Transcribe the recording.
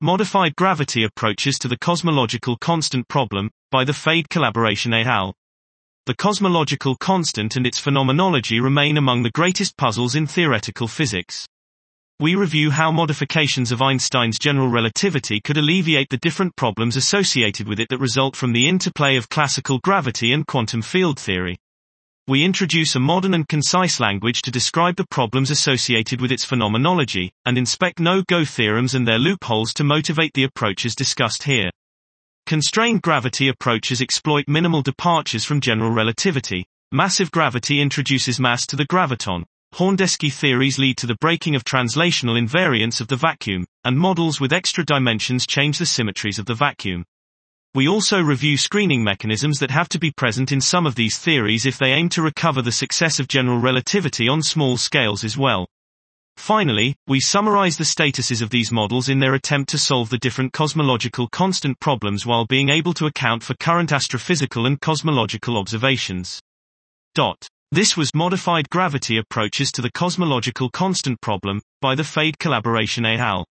Modified Gravity Approaches to the Cosmological Constant Problem, by the Fade Collaboration et al. The cosmological constant and its phenomenology remain among the greatest puzzles in theoretical physics. We review how modifications of Einstein's general relativity could alleviate the different problems associated with it that result from the interplay of classical gravity and quantum field theory. We introduce a modern and concise language to describe the problems associated with its phenomenology, and inspect no-go theorems and their loopholes to motivate the approaches discussed here. Constrained gravity approaches exploit minimal departures from general relativity. Massive gravity introduces mass to the graviton. Horndeski theories lead to the breaking of translational invariance of the vacuum, and models with extra dimensions change the symmetries of the vacuum. We also review screening mechanisms that have to be present in some of these theories if they aim to recover the success of general relativity on small scales as well. Finally, we summarize the statuses of these models in their attempt to solve the different cosmological constant problems while being able to account for current astrophysical and cosmological observations. This was Modified Gravity Approaches to the Cosmological Constant Problem, by the Fade Collaboration et al.